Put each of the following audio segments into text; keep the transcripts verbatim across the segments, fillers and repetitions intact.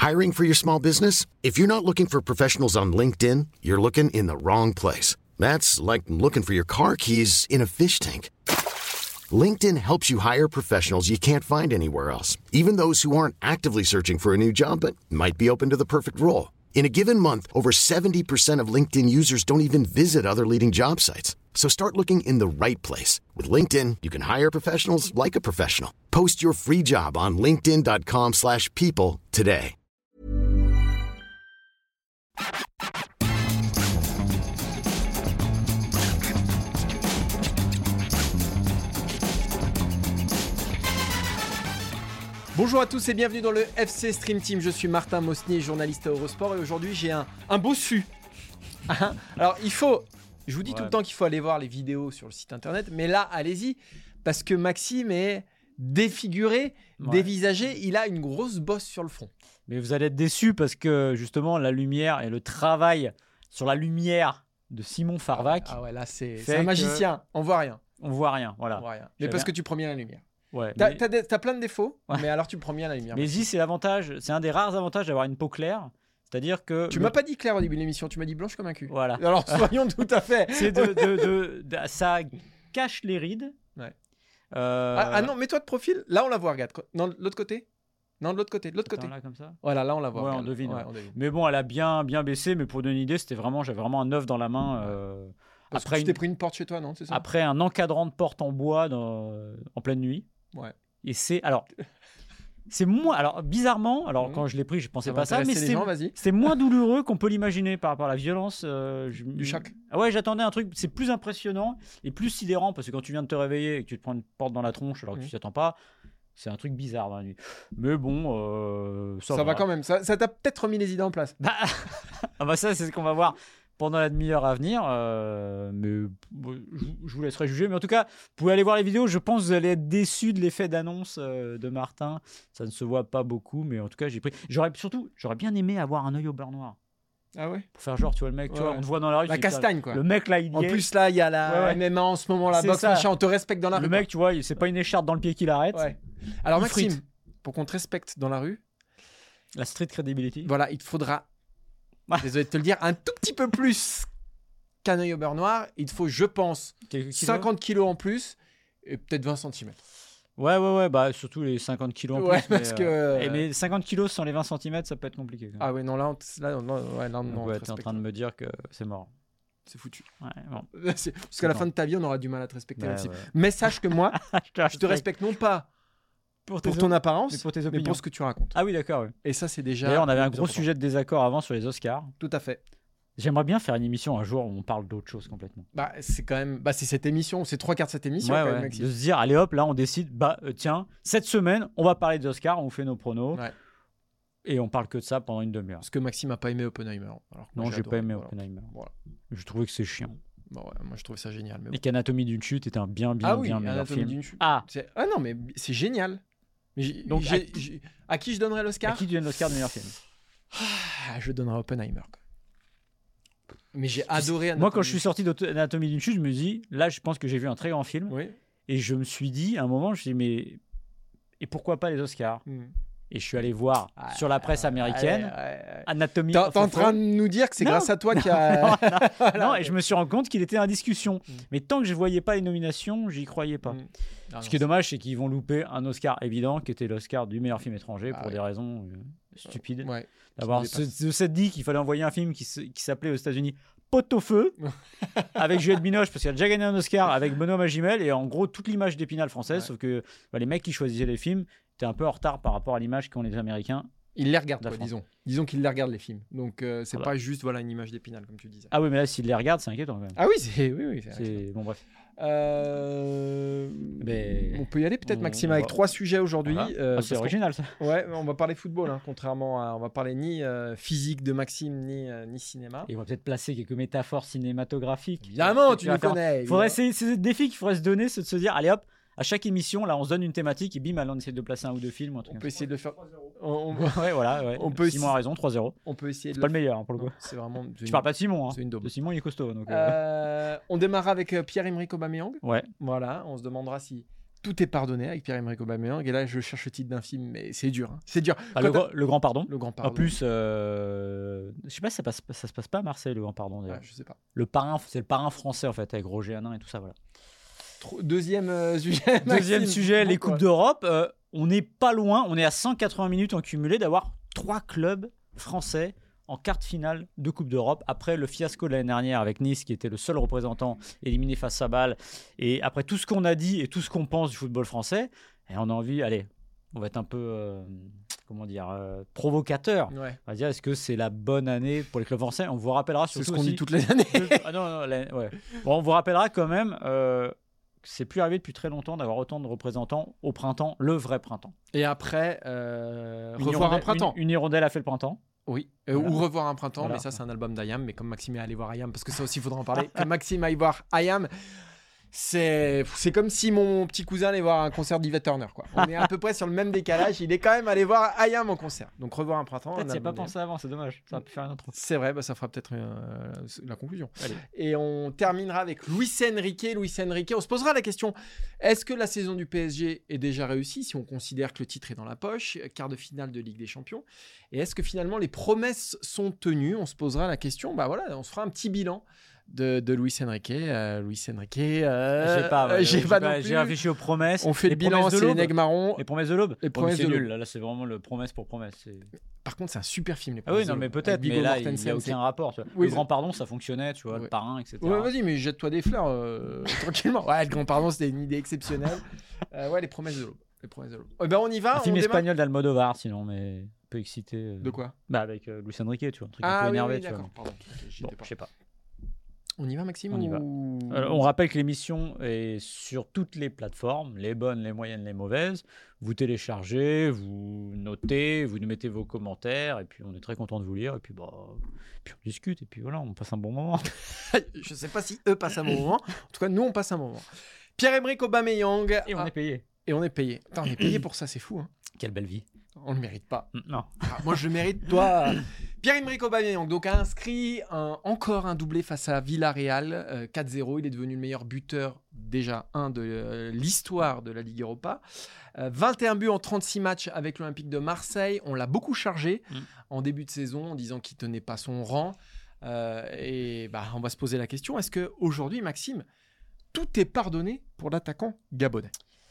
Hiring for your small business? If you're not looking for professionals on LinkedIn, you're looking in the wrong place. That's like looking for your car keys in a fish tank. LinkedIn helps you hire professionals you can't find anywhere else, even those who aren't actively searching for a new job but might be open to the perfect role. In a given month, over seventy percent of LinkedIn users don't even visit other leading job sites. So start looking in the right place. With LinkedIn, you can hire professionals like a professional. Post your free job on linkedin dot com slash people today. Bonjour à tous et bienvenue dans le F C Stream Team. Je suis Martin Mosnier, journaliste à Eurosport, et aujourd'hui j'ai un, un bossu. Alors il faut, je vous dis ouais. tout le temps qu'il faut aller voir les vidéos sur le site internet, mais là allez-y, parce que Maxime est défiguré, ouais. dévisagé, il a une grosse bosse sur le front. Mais vous allez être déçus parce que justement la lumière et le travail sur la lumière de Simon Farvac. Ah ouais, là c'est, c'est un magicien, on voit rien. On voit rien, voilà. On voit rien. Mais parce bien. que tu prends bien la lumière. Ouais, t'as, mais... t'as, des, t'as plein de défauts, ouais. mais alors tu prends bien la lumière. Mais dis, c'est l'avantage, c'est un des rares avantages d'avoir une peau claire. C'est-à-dire que. Tu le... m'as pas dit clair au début de l'émission, tu m'as dit blanche comme un cul. Voilà. Alors soyons tout à fait. C'est de, de, de, de, ça cache les rides. Ouais. Euh... Ah, ah non, mets-toi de profil. Là on la voit, regarde. Non, de l'autre côté. Non, de l'autre côté, de l'autre Attends, côté. Là comme ça. Voilà, là on la voit. Ouais, on devine, ouais, ouais. on devine. Mais bon, elle a bien, bien baissé. Mais pour donner une idée, c'était vraiment, j'avais vraiment un œuf dans la main. Euh... Parce après que tu une... t'es pris une porte chez toi, non, c'est ça? Après un encadrant de porte en bois dans... en pleine nuit. Ouais. Et c'est alors, c'est moins. Alors bizarrement, alors mmh. quand je l'ai pris, je pensais ça pas ça, mais c'est, gens, c'est moins douloureux qu'on peut l'imaginer par rapport à la violence euh, je, du choc. Ah ouais, j'attendais un truc. C'est plus impressionnant et plus sidérant parce que quand tu viens de te réveiller et que tu te prends une porte dans la tronche alors que mmh. tu t'y attends pas, c'est un truc bizarre dans la nuit. Mais bon, euh, ça, ça va. va quand même. Ça, ça t'a peut-être remis les idées en place. Bah, ah bah ça, c'est ce qu'on va voir pendant la demi-heure à venir, euh, mais bon, je, je vous laisserai juger. Mais en tout cas, vous pouvez aller voir les vidéos. Je pense que vous allez être déçus de l'effet d'annonce euh, de Martin. Ça ne se voit pas beaucoup, mais en tout cas, j'ai pris. J'aurais surtout, j'aurais bien aimé avoir un œil au beurre noir. Ah ouais. Pour faire genre, tu vois le mec, ouais, tu vois, ouais. on te voit dans la rue. La castagne, quoi. Le mec là, il y en est. En plus là, il y a la ouais, ouais. M M A en ce moment, la boxe, machin. On te respecte dans la le rue. Le mec, tu vois, c'est pas une écharpe dans le pied qui l'arrête. Ouais. Alors il Maxime, frite. Pour qu'on te respecte dans la rue, la street credibility. Voilà, il te faudra. Désolé de te le dire, un tout petit peu plus qu'un œil au beurre noir. Il te faut, je pense, cinquante kilos en plus et peut-être vingt centimètres. Ouais, ouais, ouais, bah surtout les cinquante kilos en ouais, plus. Parce mais, que... euh... Et mais cinquante kilos sans les vingt centimètres, ça peut être compliqué. Quand même. Ah ouais, non, là, on, là, non, ouais, là, non, ouais, t'es en train de me dire que c'est mort. C'est foutu. Ouais, bon. c'est... Parce qu'à la fin de ta vie, on aura du mal à te respecter. Ouais, ouais. Mais sache que moi, je, je te respecte non pas pour, pour ton apparence, mais pour, tes mais pour ce que tu racontes. Ah oui, d'accord. Ouais. Et ça, c'est déjà... D'ailleurs, on avait un gros important. sujet de désaccord avant sur les Oscars. Tout à fait. J'aimerais bien faire une émission un jour où on parle d'autre chose complètement. Bah, c'est quand même... Bah, c'est cette émission, c'est trois quarts de cette émission. Ouais, quand ouais. même, Maxime. De se dire, allez hop, là, on décide, bah, euh, tiens, cette semaine, on va parler des Oscars, on fait nos pronos. Ouais. Et on parle que de ça pendant une demi-heure. Parce que Maxime n'a pas aimé Oppenheimer. Alors non, j'ai, j'ai pas aimé voilà. Oppenheimer. Voilà. Je trouvais que c'est chiant. Bon, ouais, moi, je trouvais ça génial. Mais bon. Et qu'Anatomie d'une chute était un bien, bien, ah oui, bien meilleur Anatomie film. D'une chute. Ah. C'est... ah non, mais c'est génial. Mais j'ai... Donc, j'ai... à... J'ai... à qui je donnerais l'Oscar? À qui tu donnes l'Oscar de meilleur film? ah, Je donnerais Oppenheimer. Quoi. Mais j'ai adoré Anatomie. Moi, quand je suis sorti d'Anatomie d'une chute, je me dis, là, je pense que j'ai vu un très grand film. Oui. Et je me suis dit, à un moment, je me suis dit, mais. Et pourquoi pas les Oscars? mm. Et je suis allé voir ah, sur la presse américaine ah, ah, ah, Anatomie. T'es en train de nous dire que c'est non, grâce à toi qu'il y a. non, non, non, et je me suis rendu compte qu'il était en discussion. Mm. Mais tant que je ne voyais pas les nominations, j'y croyais pas. Mm. Ah, Ce non, qui est dommage, c'est qu'ils vont louper un Oscar évident, qui était l'Oscar du meilleur film étranger, ah, pour ouais. des raisons euh, stupides. Ouais. D'avoir se, se s'être dit qu'il fallait envoyer un film qui, se, qui s'appelait aux États-Unis Pot-au-feu, avec Juliette Binoche, parce qu'il a déjà gagné un Oscar avec Benoît Magimel, et en gros, toute l'image d'Épinal française, ouais. sauf que bah, les mecs qui choisissaient les films étaient un peu en retard par rapport à l'image qu'ont les Américains. Ils les regardent, quoi, disons. Disons qu'ils les regardent, les films. Donc, euh, c'est voilà. pas juste voilà, une image d'Épinal, comme tu disais. Ah oui, mais là, s'ils les regardent, c'est inquiétant quand même. Ah oui, c'est... Oui, oui, c'est, c'est... Bon, bref. Euh... Mais... On peut y aller peut-être, Maxime, avec va... trois sujets aujourd'hui. Voilà. Euh, ah, c'est original, ça. Ouais, on va parler football, hein, contrairement à... On va parler ni euh, physique de Maxime, ni, euh, ni cinéma. Et on va peut-être placer quelques métaphores cinématographiques. Évidemment, tu nous connais. Faudrait... C'est, c'est le défi qu'il faudrait se donner, c'est de se dire, allez hop, à chaque émission, là, on se donne une thématique et bim, là, on essaie de placer un ou deux films. Ou un truc on peut essayer de le faire. On, on... ouais, voilà. Ouais. On peut Simon essayer... a raison, trois zéro. On peut essayer. C'est de pas le le meilleur, hein, pour le coup. Non, c'est vraiment. C'est Je une... parle pas de Simon. Hein. C'est une daube. De Simon, il est costaud. Donc, euh... Euh, on démarre avec Pierre-Emerick Aubameyang. Ouais. Voilà. On se demandera si tout est pardonné avec Pierre-Emerick Aubameyang. Et là, je cherche le titre d'un film, mais c'est dur. Hein. C'est dur. Bah, le, gr- le Grand Pardon. Le Grand Pardon. En plus, euh... je sais pas si ça, passe, ça se passe pas à Marseille, le Grand Pardon. D'ailleurs. Ah, je sais pas. Le parrain, c'est le parrain français en fait, avec Roger Hanin et tout ça. Voilà. Deuxième euh, sujet. Deuxième Maxime. sujet, Bon, les quoi. Coupes d'Europe. Euh, on n'est pas loin, on est à cent quatre-vingts minutes en cumulé d'avoir trois clubs français en quart de finale de Coupe d'Europe, après le fiasco de l'année dernière avec Nice, qui était le seul représentant éliminé face à Bâle, et après tout ce qu'on a dit et tout ce qu'on pense du football français, et on a envie, allez, on va être un peu, euh, comment dire, euh, provocateur. Ouais. On va dire, est-ce que c'est la bonne année pour les clubs français ? On vous rappellera surtout C'est ce qu'on aussi- dit toutes les années. ah non, non, la- ouais. Bon, on vous rappellera quand même, euh, que c'est plus arrivé depuis très longtemps d'avoir autant de représentants au printemps, le vrai printemps. Et après, euh, Une revoir un hirondelle- printemps. Une, une hirondelle a fait le printemps. Oui, euh, Voilà. ou revoir un printemps, Voilà. mais ça c'est un album d'Ayam. Mais comme Maxime est allé voir Ayam, parce que ça aussi il faudra en parler, que Maxime aille voir Ayam, c'est c'est comme si mon petit cousin allait voir un concert d'Yvette Turner. Quoi. On est à peu près sur le même décalage. Il est quand même allé voir Ayam en concert. Donc revoir un printemps. Peut-être un n'y a pas album pensé avant, c'est dommage. Ça aurait pu faire une intro. C'est vrai, bah, ça fera peut-être euh, la conclusion. Allez. Et on terminera avec Luis Enrique. Luis Enrique, on se posera la question, est-ce que la saison du P S G est déjà réussie si on considère que le titre est dans la poche, quart de finale de Ligue des Champions? Et est-ce que finalement les promesses sont tenues? On se posera la question, bah voilà, on se fera un petit bilan de, de Luis Enrique. Euh, Luis Enrique, euh, J'ai pas, euh, ouais, j'ai j'ai pas pas- non plus. j'ai réfléchi aux promesses. On fait Les le bilan, promesses de c'est les l'aube. nègres marrons. Les promesses de l'aube. Les promesses Mais c'est de l'aube. nul. Là, là, c'est vraiment le promesse pour promesse. c'est- Par contre, c'est un super film. Les Ah oui, promesses non, de mais l'aube. peut-être. Avec Mais Viggo là, il n'y Mortensen, a c'est- aucun rapport. Tu vois. Oui, le c'est- Grand Pardon, ça fonctionnait, tu vois, Ouais. le parrain, et cetera. Ouais, vas-y, mais jette-toi des fleurs euh, tranquillement. Ouais, le Grand Pardon, c'était une idée exceptionnelle. Euh, ouais, les promesses de l'aube. Les promesses de l'aube. Eh ben, on y va. Un film on démarre. espagnol d'Almodovar, sinon, mais un peu excité. euh, De quoi? Bah, avec euh, Luis Enrique, tu vois, un truc Ah un peu oui, énervé, oui, tu vois. d'accord. Pardon. Ok, j'y Bon, étais pas. je sais pas. On y va, Maxime On y va. ou- Euh, on rappelle que l'émission est sur toutes les plateformes, les bonnes, les moyennes, les mauvaises. Vous téléchargez, vous notez, vous nous mettez vos commentaires, et puis on est très content de vous lire, et puis, bah, puis on discute, et puis voilà, on passe un bon moment. Je sais pas si eux passent un bon moment. En tout cas, nous, on passe un bon moment. Pierre-Emerick Aubameyang. Et on Ah, est payé. et on est payé. Attends, on est payé pour ça, c'est fou. Hein. Quelle belle vie. On le mérite pas. Mm, Non. Ah, moi, je le mérite, toi. Pierre-Emerick Aubameyang donc, a inscrit un- encore un doublé face à Villarreal, euh, quatre zéro. Il est devenu le meilleur buteur, déjà un de euh, l'histoire de la Ligue Europa. Euh, vingt et un buts en trente-six matchs avec l'Olympique de Marseille. On l'a beaucoup chargé Mm. en début de saison en disant qu'il tenait pas son rang. Euh, et bah, on va se poser la question, est-ce qu'aujourd'hui, Maxime, tout est pardonné pour l'attaquant gabonais?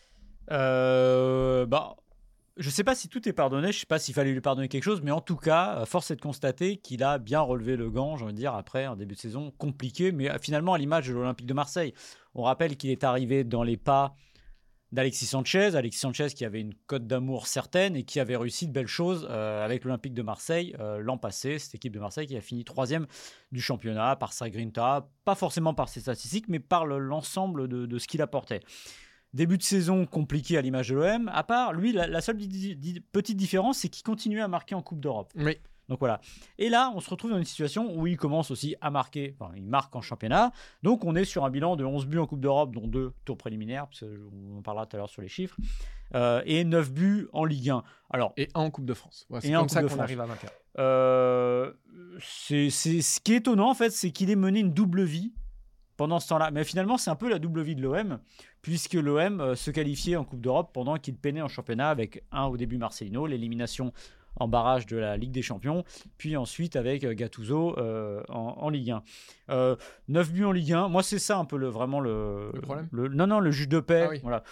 Euh, bah, je sais pas si tout est pardonné, je sais pas s'il fallait lui pardonner quelque chose, mais en tout cas, euh, force est de constater qu'il a bien relevé le gant, j'ai envie de dire, après un début de saison compliqué, mais euh, finalement à l'image de l'Olympique de Marseille. On rappelle qu'il est arrivé dans les pas d'Alexis Sanchez, Alexis Sanchez qui avait une cote d'amour certaine et qui avait réussi de belles choses euh, avec l'Olympique de Marseille euh, l'an passé, cette équipe de Marseille qui a fini troisième du championnat par sa grinta, pas forcément par ses statistiques, mais par le- l'ensemble de, de ce qu'il apportait. Début de saison compliqué à l'image de l'O M. À part, lui, la, la seule di- di- petite différence, c'est qu'il continuait à marquer en Coupe d'Europe. Oui. Donc voilà. Et là, on se retrouve dans une situation où il commence aussi à marquer. Enfin, il marque en championnat. Donc on est sur un bilan de onze buts en Coupe d'Europe, dont deux tours préliminaires, parce qu'on en parlera tout à l'heure sur les chiffres, euh, et neuf buts en Ligue un. Alors, Et un en Coupe de France. Ouais, c'est Et un en comme ça Coupe de qu'on France. arrive à vainqueur. euh, c'est, c'est- ce qui est étonnant, en fait, c'est qu'il ait mené une double vie pendant ce temps-là. Mais finalement, c'est un peu la double vie de l'O M, puisque l'O M euh, se qualifiait en Coupe d'Europe pendant qu'il peinait en championnat avec un au début Marcelino, l'élimination en barrage de la Ligue des Champions, puis ensuite avec euh, Gattuso euh, en, en Ligue un. Euh, neuf buts en Ligue un, moi c'est ça un peu le, vraiment le... Le problème le- Non, non, le juge de paix, Ah oui. voilà.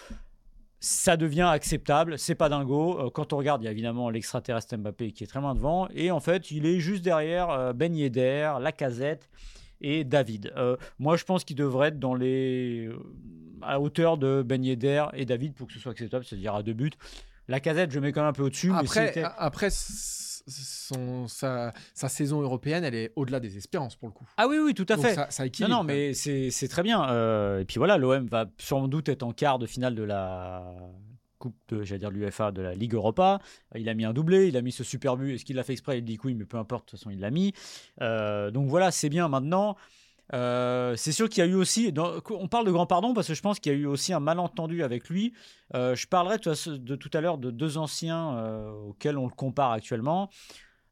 Ça devient acceptable, c'est pas dingo. Euh, Quand on regarde, il y a évidemment l'extraterrestre Mbappé qui est très loin devant, et en fait, il est juste derrière euh, Ben Yedder, Lacazette et David. Euh, moi, je pense qu'il devrait être dans les... euh, à la hauteur de Ben Yedder et David pour que ce soit acceptable, c'est-à-dire à deux buts. Lacazette, je mets quand même un peu au-dessus. mais Après, c'était- après s- son, sa, sa saison européenne, elle est au-delà des espérances pour le coup. Ah oui, oui, tout à Donc fait. ça, ça Non, équilibre. non, quand même. mais c'est c'est très bien. Euh, et puis voilà, l'O M va sans doute être en quart de finale de la Coupe de, j'allais dire de l'U F A, de la Ligue Europa. Il a mis un doublé, il a mis ce super but. Est-ce qu'il l'a fait exprès? Il dit que oui, mais peu importe, de toute façon, il l'a mis. Euh, donc voilà, c'est bien maintenant. Euh, c'est sûr qu'il y a eu aussi, dans- on parle de grand pardon parce que je pense qu'il y a eu aussi un malentendu avec lui. Euh, je parlerai de, de tout à l'heure de deux anciens euh, auxquels on le compare actuellement.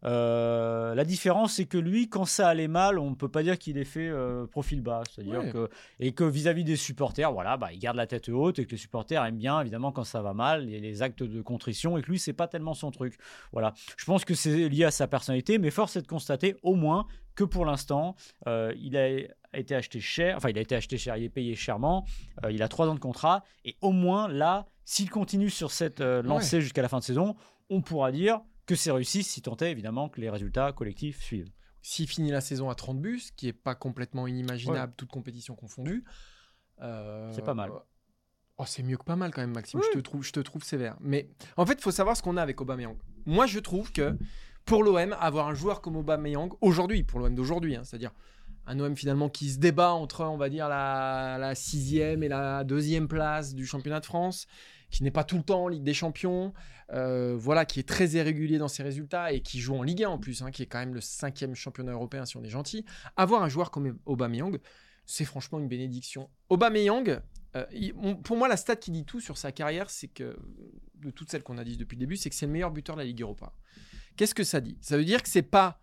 Euh, la différence, c'est que lui, quand ça allait mal, on ne peut pas dire qu'il ait fait euh, profil bas. C'est-à-dire ouais. que, et que vis-à-vis des supporters, voilà, bah, il garde la tête haute et que les supporters aiment bien, évidemment, quand ça va mal, les, les actes de contrition, et que lui, c'est pas tellement son truc. Voilà. Je pense que c'est lié à sa personnalité, mais force est de constater, au moins, que pour l'instant, euh, il a été acheté cher, enfin, il a été acheté cher, il est payé chèrement, euh, il a trois ans de contrat, et au moins, là, s'il continue sur cette euh, lancée Ouais. jusqu'à la fin de saison, on pourra dire que c'est réussi, si tant est évidemment que les résultats collectifs suivent. S'il finit la saison à trente buts, ce qui n'est pas complètement inimaginable, ouais. toute compétition confondue. Euh, c'est pas mal. Oh, c'est mieux que pas mal quand même, Maxime. Oui. Je, te trouve, je te trouve sévère. Mais en fait, il faut savoir ce qu'on a avec Aubameyang. Moi, je trouve que pour l'O M, avoir un joueur comme Aubameyang, aujourd'hui, pour l'O M d'aujourd'hui, hein, c'est-à-dire un O M finalement qui se débat entre, on va dire, la, la sixième et la deuxième place du championnat de France, qui n'est pas tout le temps en Ligue des Champions, euh, voilà, qui est très irrégulier dans ses résultats et qui joue en Ligue un en plus, hein, qui est quand même le cinquième championnat européen si on est gentil. Avoir un joueur comme Aubameyang, c'est franchement une bénédiction. Aubameyang, euh, il, on, pour moi, la stat qui dit tout sur sa carrière, c'est que, de toutes celles qu'on a dites depuis le début, c'est que c'est le meilleur buteur de la Ligue Europa. Qu'est-ce que ça dit ? Ça veut dire que c'est pas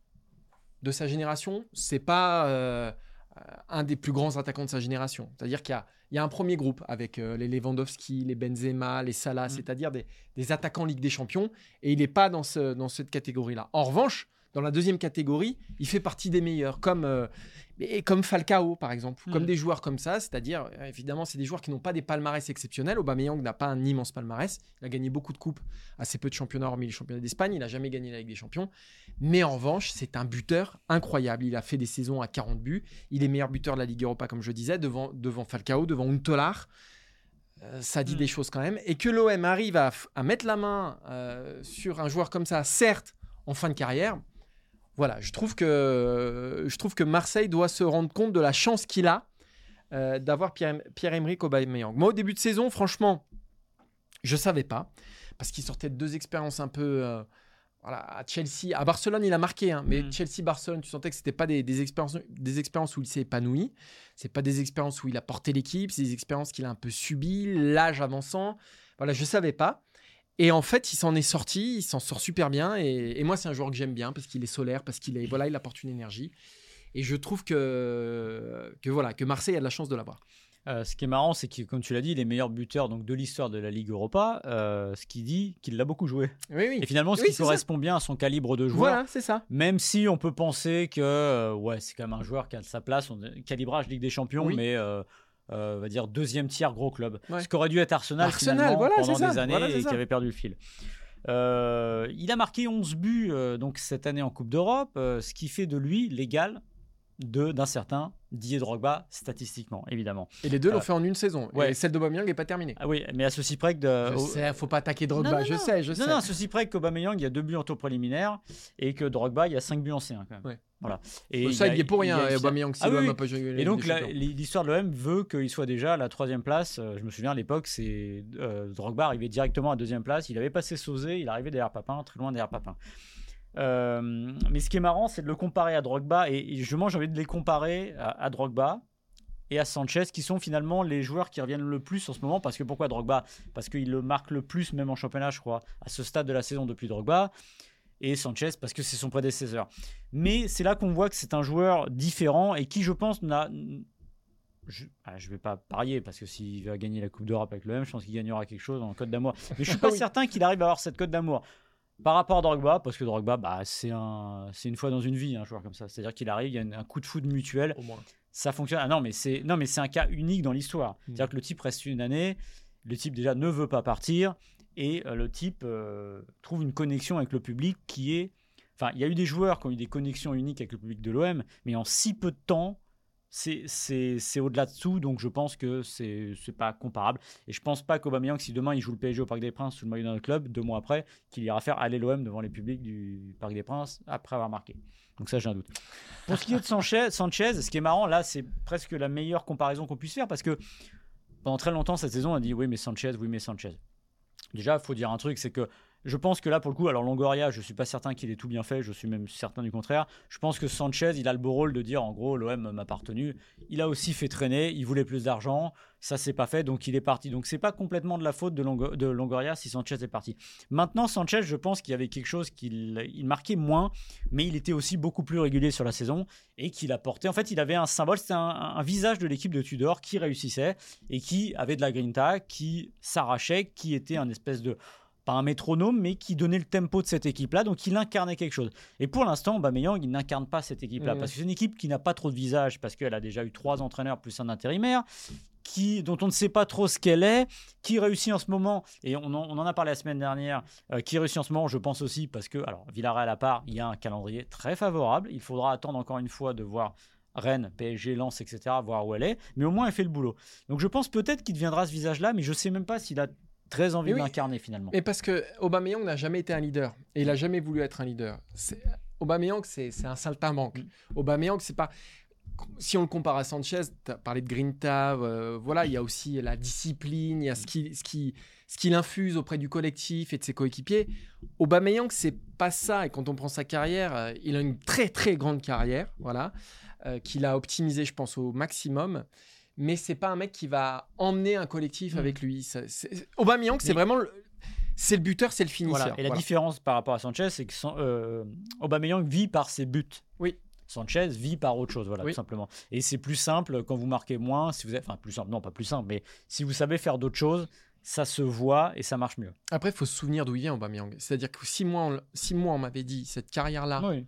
de sa génération, c'est pas euh, un des plus grands attaquants de sa génération. C'est-à-dire qu'il y a Il y a un premier groupe avec euh, les Lewandowski, les Benzema, les Salah, mmh. c'est-à-dire des, des attaquants Ligue des Champions, et il n'est pas dans, ce, dans cette catégorie-là. En revanche, dans la deuxième catégorie, il fait partie des meilleurs, comme, euh, et comme Falcao, par exemple, mmh. comme des joueurs comme ça, c'est-à-dire, évidemment, c'est des joueurs qui n'ont pas des palmarès exceptionnels. Aubameyang n'a pas un immense palmarès, il a gagné beaucoup de coupes, assez peu de championnats, hormis les championnats d'Espagne, il n'a jamais gagné la Ligue des Champions, mais en revanche, c'est un buteur incroyable. Il a fait des saisons à quarante buts, il est meilleur buteur de la Ligue Europa, comme je disais, devant, devant Falcao, devant Huntelaar. Euh, ça dit mmh. des choses quand même. Et que l'O M arrive à, à mettre la main euh, sur un joueur comme ça, certes, en fin de carrière, voilà, je trouve que, je trouve que Marseille doit se rendre compte de la chance qu'il a euh, d'avoir Pierre, Pierre-Emerick Aubameyang. Moi, au début de saison, franchement, je ne savais pas, parce qu'il sortait de deux expériences un peu... Euh, voilà, à Chelsea, à Barcelone, il a marqué, hein, mais mmh. Chelsea-Barcelone, tu sentais que ce n'était pas des, des, expériences, des expériences où il s'est épanoui, ce n'est pas des expériences où il a porté l'équipe, c'est des expériences qu'il a un peu subies, l'âge avançant. Voilà, je ne savais pas. Et en fait, il s'en est sorti, il s'en sort super bien. Et, et moi, c'est un joueur que j'aime bien parce qu'il est solaire, parce qu'il est, voilà, il apporte une énergie. Et je trouve que, que, voilà, que Marseille a de la chance de l'avoir. Euh, ce qui est marrant, c'est que, comme tu l'as dit, les meilleurs buteurs donc, de l'histoire de la Ligue Europa, euh, ce qui dit qu'il l'a beaucoup joué. Oui, oui. Et finalement, ce oui, qui correspond ça. bien à son calibre de joueur. Voilà, c'est ça. Même si on peut penser que euh, ouais, c'est quand même un joueur qui a sa place, on, calibrage Ligue des Champions, oui. mais... Euh, Euh, on va dire deuxième tiers gros club, ouais. ce qu'aurait dû être Arsenal, Arsenal voilà, pendant des ça. années voilà, et qui avait perdu le fil. Euh, il a marqué onze buts euh, donc cette année en Coupe d'Europe, euh, ce qui fait de lui l'égal de, d'un certain Didier Drogba statistiquement, évidemment. Et les deux euh, l'ont fait en une saison. Ouais. Et celle d'Aubameyang n'est pas terminée. Ah oui, mais à ceci près que... De... Je sais, faut pas attaquer Drogba, non, non, je non. sais, je non, sais. Non, à ceci près qu'Aubameyang, il y a deux buts en tour préliminaire et que Drogba, il y a cinq buts en C un quand même. Ouais. Voilà. Et ça, il y est pour rien, et Aubameyang, si ah, l'O M oui, n'a pas joué. Et donc, la, l'histoire de l'O M veut qu'il soit déjà à la troisième place. Je me souviens, à l'époque, c'est euh, Drogba arrivait directement à deuxième place. Il avait passé Sauzé, il arrivait derrière Papin, très loin derrière Papin. Euh, mais ce qui est marrant, c'est de le comparer à Drogba, et, et justement, j'ai envie de les comparer à, à Drogba et à Sanchez, qui sont finalement les joueurs qui reviennent le plus en ce moment. Parce que pourquoi Drogba ? Parce qu'il le marque le plus, même en championnat, je crois, à ce stade de la saison depuis Drogba. Et Sanchez, parce que c'est son prédécesseur. Mais c'est là qu'on voit que c'est un joueur différent et qui, je pense, n'a... Je ne vais pas parier, parce que s'il va gagner la Coupe d'Europe avec l'O M, je pense qu'il gagnera quelque chose en code d'amour. Mais je ne suis pas oui. certain qu'il arrive à avoir cette code d'amour. Par rapport à Drogba, parce que Drogba, bah, c'est, un, c'est une fois dans une vie, un joueur comme ça. C'est-à-dire qu'il arrive, il y a un coup de foudre mutuel. Au moins. Ça fonctionne. Ah non, mais c'est, non, mais c'est un cas unique dans l'histoire. Mmh. C'est-à-dire que le type reste une année, le type déjà ne veut pas partir, et euh, le type euh, trouve une connexion avec le public qui est... Enfin, il y a eu des joueurs qui ont eu des connexions uniques avec le public de l'O M, mais en si peu de temps, c'est, c'est, c'est au-delà de tout, donc je pense que c'est, c'est pas comparable. Et je pense pas qu'Aubameyang, si demain il joue le P S G au Parc des Princes sous le maillot d'un club, deux mois après, qu'il ira faire aller l'O M devant les publics du Parc des Princes après avoir marqué. Donc ça, j'ai un doute. Pour ce qui est de Sanchez, Sanchez, ce qui est marrant, là, c'est presque la meilleure comparaison qu'on puisse faire, parce que pendant très longtemps, cette saison, on a dit « oui, mais Sanchez, oui, mais Sanchez ». Déjà, il faut dire un truc, c'est que Je pense que là, pour le coup, alors Longoria, je ne suis pas certain qu'il ait tout bien fait, je suis même certain du contraire. Je pense que Sanchez, il a le beau rôle de dire, en gros, l'O M m'a pas retenu. Il a aussi fait traîner, il voulait plus d'argent, ça s'est pas fait, donc il est parti. Donc c'est pas complètement de la faute de, Longo- de Longoria si Sanchez est parti. Maintenant, Sanchez, je pense qu'il y avait quelque chose qu'il il marquait moins, mais il était aussi beaucoup plus régulier sur la saison et qu'il apportait. En fait, il avait un symbole, c'était un, un visage de l'équipe de Tudor qui réussissait et qui avait de la grinta, qui s'arrachait, qui était un espèce de... pas un métronome, mais qui donnait le tempo de cette équipe-là, donc il incarnait quelque chose. Et pour l'instant, Aubameyang, il n'incarne pas cette équipe-là, mmh. parce que c'est une équipe qui n'a pas trop de visage, parce qu'elle a déjà eu trois entraîneurs plus un intérimaire, qui, dont on ne sait pas trop ce qu'elle est, qui réussit en ce moment, et on en, on en a parlé la semaine dernière, euh, qui réussit en ce moment, je pense aussi, parce que, alors, Villarreal à part, il y a un calendrier très favorable, il faudra attendre encore une fois de voir Rennes, P S G, Lens, et cetera, voir où elle est, mais au moins elle fait le boulot. Donc je pense peut-être qu'il deviendra ce visage-là, mais je ne sais même pas s'il a très envie oui, de l'incarner finalement. Mais parce que Aubameyang n'a jamais été un leader et il n'a jamais voulu être un leader. C'est... Aubameyang, c'est, c'est un saltimbanque. Mm. Aubameyang, c'est pas. Si on le compare à Sanchez, tu as parlé de Grinta, euh, voilà, il y a aussi la discipline, il y a ce qu'il ce qui, ce qu'il infuse auprès du collectif et de ses coéquipiers. Aubameyang, c'est pas ça. Et quand on prend sa carrière, euh, il a une très très grande carrière, voilà, euh, qu'il a optimisé, je pense, au maximum. Mais c'est pas un mec qui va emmener un collectif mmh. avec lui. Ça, c'est... Aubameyang, c'est mais... vraiment le... c'est le buteur, c'est le finisseur. Voilà. Et la voilà. différence par rapport à Sanchez, c'est que son, euh, Aubameyang vit par ses buts. Oui. Sanchez vit par autre chose, voilà, oui. tout simplement. Et c'est plus simple quand vous marquez moins, si vous êtes, enfin plus simple, non pas plus simple, mais si vous savez faire d'autres choses, ça se voit et ça marche mieux. Après, il faut se souvenir d'où il vient Aubameyang. C'est-à-dire que six mois, on, six mois, on m'avait dit cette carrière-là. Oui.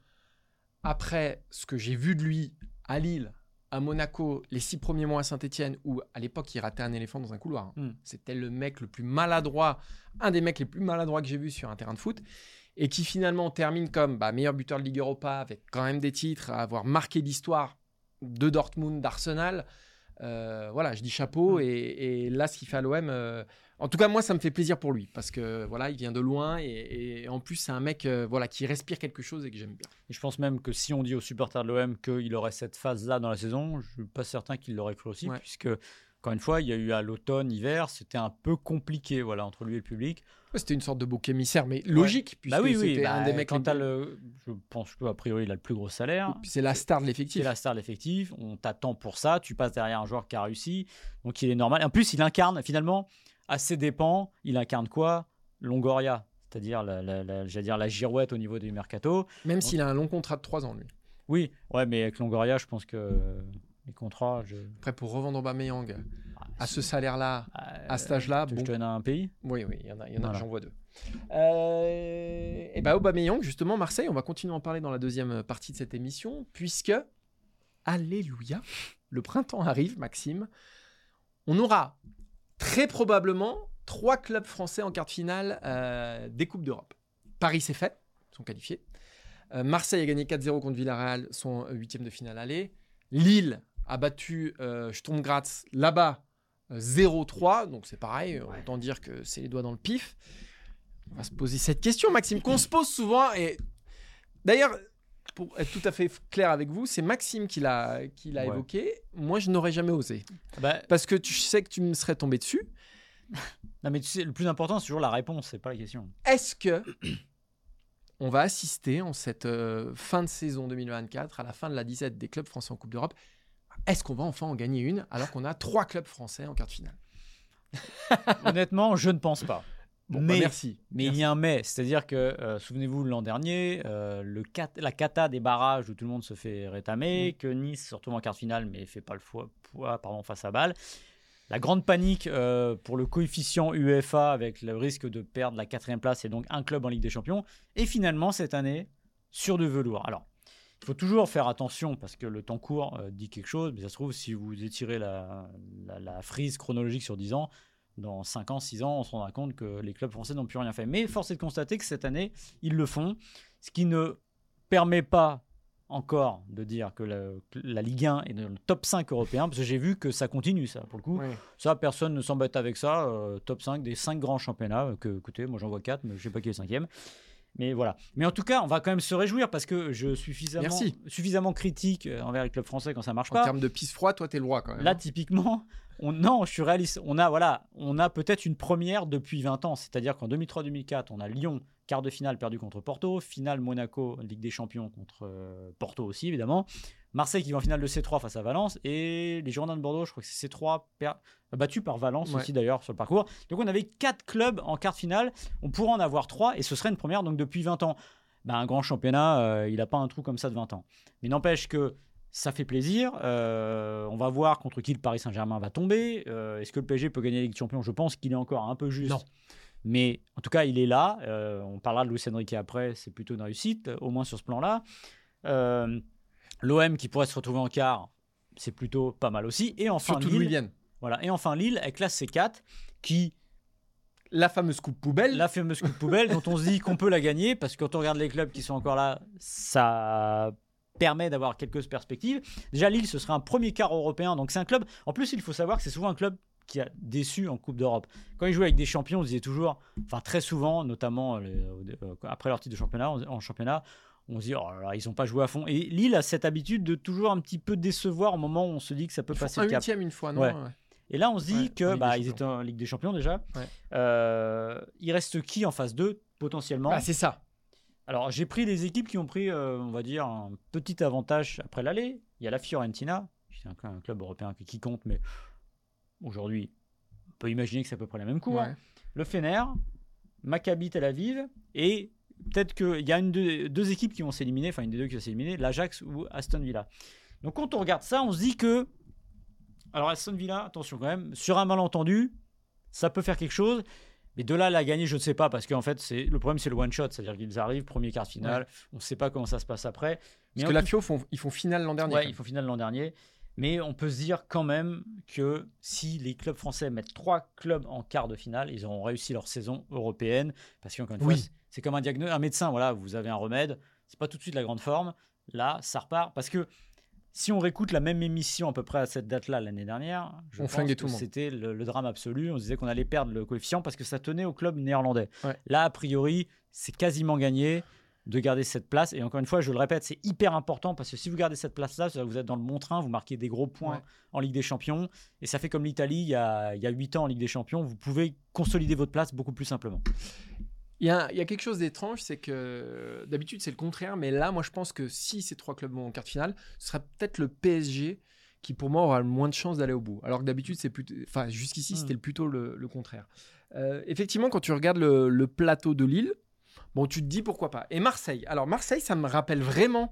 Après ce que j'ai vu de lui à Lille, à Monaco, les six premiers mois à Saint-Etienne, où à l'époque il ratait un éléphant dans un couloir. Mm. C'était le mec le plus maladroit, un des mecs les plus maladroits que j'ai vu sur un terrain de foot, et qui finalement termine comme bah, meilleur buteur de Ligue Europa, avec quand même des titres, à avoir marqué l'histoire de Dortmund, d'Arsenal. Euh, voilà, je dis chapeau, mm. et, et là ce qu'il fait à l'O M, euh, en tout cas moi ça me fait plaisir pour lui, parce que voilà, il vient de loin, et, et en plus c'est un mec euh, voilà, qui respire quelque chose et que j'aime bien. Et je pense même que si on dit aux supporters de l'O M qu'il aurait cette phase-là dans la saison, je ne suis pas certain qu'il l'aurait cru aussi, ouais. puisque encore une fois, il y a eu à l'automne, hiver, c'était un peu compliqué voilà, entre lui et le public. Ouais, c'était une sorte de bouc émissaire, mais logique, ouais. puisque bah oui, c'était oui, bah, un des mecs... Quand les... le... Je pense qu'a priori, il a le plus gros salaire. Puis c'est la star de l'effectif. C'est la star de l'effectif, on t'attend pour ça, tu passes derrière un joueur qui a réussi, donc il est normal. En plus, il incarne, finalement, à ses dépens, il incarne quoi ? Longoria, c'est-à-dire la, la, la, j'allais dire la girouette au niveau du mercato. Même donc... s'il a un long contrat de trois ans, lui. Oui, ouais, mais avec Longoria, je pense que... Les contrats, je... Après, pour revendre Aubameyang ah, à ce salaire-là, euh, à cet âge-là... Tu bon... je te donne un pays ? Oui, oui, il y en a, il y en a voilà. J'en vois deux. Euh... Et bien, Aubameyang, justement, Marseille, on va continuer à en parler dans la deuxième partie de cette émission, puisque, alléluia, le printemps arrive, Maxime. On aura très probablement trois clubs français en quart de finale euh, des Coupes d'Europe. Paris, c'est fait, ils sont qualifiés. Euh, Marseille a gagné quatre zéro contre Villarreal, son huitième de finale aller. Lille a battu euh, Sturm Graz là-bas euh, zéro trois, donc c'est pareil, ouais. Autant dire que c'est les doigts dans le pif. On va se poser cette question, Maxime, qu'on se pose souvent. Et d'ailleurs, pour être tout à fait clair avec vous, c'est Maxime qui l'a, qui l'a ouais. évoqué. Moi, je n'aurais jamais osé. Bah, parce que tu sais que tu me serais tombé dessus. Non, mais tu sais, le plus important, c'est toujours la réponse, c'est pas la question. Est-ce que on va assister en cette euh, fin de saison deux mille vingt-quatre, à la fin de la disette des clubs français en Coupe d'Europe, est-ce qu'on va enfin en gagner une alors qu'on a trois clubs français en quart de finale ? Honnêtement, je ne pense pas. Bon, mais, bah merci. Mais merci. il y a un mais, c'est-à-dire que, euh, souvenez-vous, l'an dernier, euh, le cat, la cata des barrages où tout le monde se fait rétamer, mmh. que Nice se retrouve en quart de finale mais ne fait pas le poids, poids pardon, face à Bâle. La grande panique euh, pour le coefficient U E F A avec le risque de perdre la quatrième place et donc un club en Ligue des Champions. Et finalement, cette année, sur du velours. Alors, il faut toujours faire attention parce que le temps court euh, dit quelque chose. Mais ça se trouve, si vous étirez la, la, la frise chronologique sur dix ans, dans cinq ans, six ans, on se rendra compte que les clubs français n'ont plus rien fait. Mais force est de constater que cette année, ils le font. Ce qui ne permet pas encore de dire que la, que la Ligue un est dans le top cinq européen, parce que j'ai vu que ça continue, ça, pour le coup. Oui. Ça, personne ne s'embête avec ça. Euh, top cinq des cinq grands championnats. Euh, que, écoutez, moi j'en vois quatre, mais je ne sais pas qui est le cinquième. Mais voilà. Mais en tout cas, on va quand même se réjouir parce que je suis suffisamment, suffisamment critique envers les clubs français quand ça ne marche en pas. En termes de pisse froid, toi, t'es le roi quand même. Là, typiquement, on, non, je suis réaliste. On a, voilà, on a peut-être une première depuis vingt ans. C'est-à-dire qu'en deux mille trois deux mille quatre, on a Lyon quart de finale perdu contre Porto, finale Monaco, Ligue des Champions contre euh, Porto aussi, évidemment. Marseille qui va en finale de C trois face à Valence, et les Girondins de Bordeaux, je crois que c'est C trois, per... battu par Valence ouais. aussi d'ailleurs sur le parcours. Donc on avait quatre clubs en quart de finale, on pourrait en avoir trois, et ce serait une première donc depuis vingt ans. Ben, un grand championnat, euh, il n'a pas un trou comme ça de vingt ans. Mais n'empêche que ça fait plaisir. Euh, on va voir contre qui le Paris Saint-Germain va tomber. Euh, est-ce que le P S G peut gagner la Ligue des Champions ? Je pense qu'il est encore un peu juste. Non. Mais en tout cas, il est là. Euh, on parlera de Luis Enrique après. C'est plutôt une réussite, au moins sur ce plan-là. Euh, L'O M qui pourrait se retrouver en quart, c'est plutôt pas mal aussi. Et enfin, surtout Lille, d'où ils viennent. Voilà. Et enfin, Lille avec la C quatre qui... La fameuse coupe poubelle. La fameuse coupe poubelle dont on se dit qu'on peut la gagner parce que quand on regarde les clubs qui sont encore là, ça permet d'avoir quelques perspectives. Déjà, Lille, ce serait un premier quart européen. Donc, c'est un club. En plus, il faut savoir que c'est souvent un club qui a déçu en Coupe d'Europe. Quand ils jouaient avec des champions, on disait toujours, enfin très souvent, notamment les, euh, après leur titre de championnat, en championnat, on se dit, oh là là, ils n'ont pas joué à fond. Et Lille a cette habitude de toujours un petit peu décevoir au moment où on se dit que ça peut ils passer un le cap. huitième une fois, non ouais. Ouais. Et là, on se dit ouais, que bah, ils étaient en Ligue des Champions déjà. Ouais. Euh, il reste qui en phase deux, potentiellement ? Bah, c'est ça. Alors, j'ai pris des équipes qui ont pris, euh, on va dire, un petit avantage après l'aller. Il y a la Fiorentina, c'est un, un club européen qui, qui compte, mais aujourd'hui, on peut imaginer que c'est à peu près la même cour. Ouais. Le Fener, Maccabi Tel Aviv, et peut-être qu'il y a une de, deux équipes qui vont s'éliminer, enfin une des deux qui va s'éliminer, l'Ajax ou Aston Villa. Donc, quand on regarde ça, on se dit que alors Aston Villa, attention quand même, sur un malentendu, ça peut faire quelque chose. Mais de là à la gagner, je ne sais pas, parce qu'en fait, c'est, le problème, c'est le one-shot. C'est-à-dire qu'ils arrivent, premier quart de finale, ouais. on ne sait pas comment ça se passe après. Mais parce que la Fio, font, ils font finale l'an dernier. Oui, ils font finale l'an dernier. Mais on peut se dire quand même que si les clubs français mettent trois clubs en quart de finale, ils auront réussi leur saison européenne. Parce qu'encore une oui. fois, c'est, c'est comme un, diagno- un médecin. Voilà, vous avez un remède, ce n'est pas tout de suite la grande forme. Là, ça repart. Parce que si on réécoute la même émission à peu près à cette date-là l'année dernière, je on pense flinguait que tout le monde. C'était le, le drame absolu. On se disait qu'on allait perdre le coefficient parce que ça tenait au club néerlandais. Ouais. Là, a priori, c'est quasiment gagné de garder cette place. Et encore une fois, je le répète, c'est hyper important parce que si vous gardez cette place-là, c'est-à-dire que vous êtes dans le bon train, vous marquez des gros points ouais. en Ligue des Champions. Et ça fait comme l'Italie il y a, il y a huit ans en Ligue des Champions. Vous pouvez consolider votre place beaucoup plus simplement. Il y, a, il y a quelque chose d'étrange, c'est que d'habitude c'est le contraire, mais là moi je pense que si ces trois clubs vont en quart de finale, ce sera peut-être le P S G qui pour moi aura le moins de chances d'aller au bout. Alors que d'habitude c'est plutôt, enfin jusqu'ici mmh. c'était plutôt le, le contraire. Euh, effectivement, quand tu regardes le, le plateau de Lille, bon tu te dis pourquoi pas. Et Marseille, alors Marseille ça me rappelle vraiment